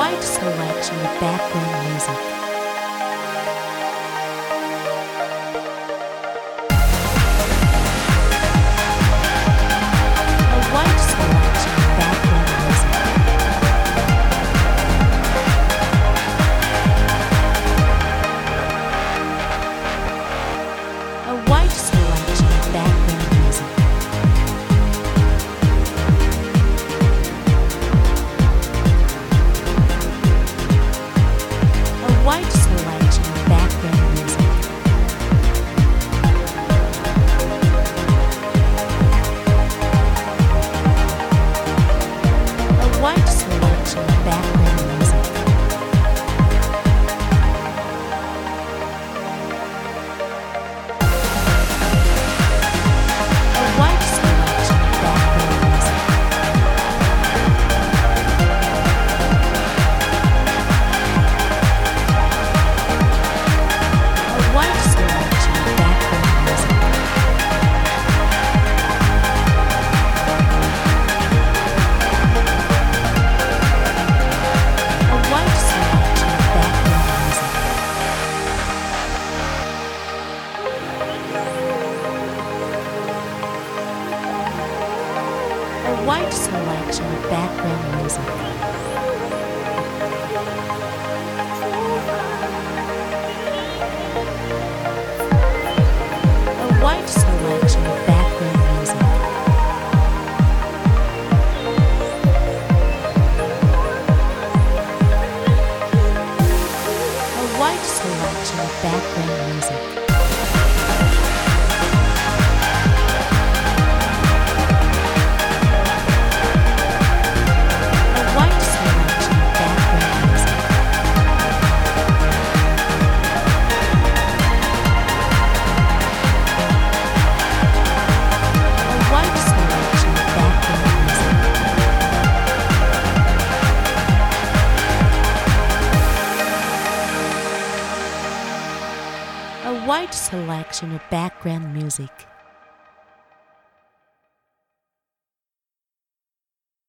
wide selection of background music. A wide selection of background music. A wide selection of background music. A wide selection of background music. A wide selection of background music.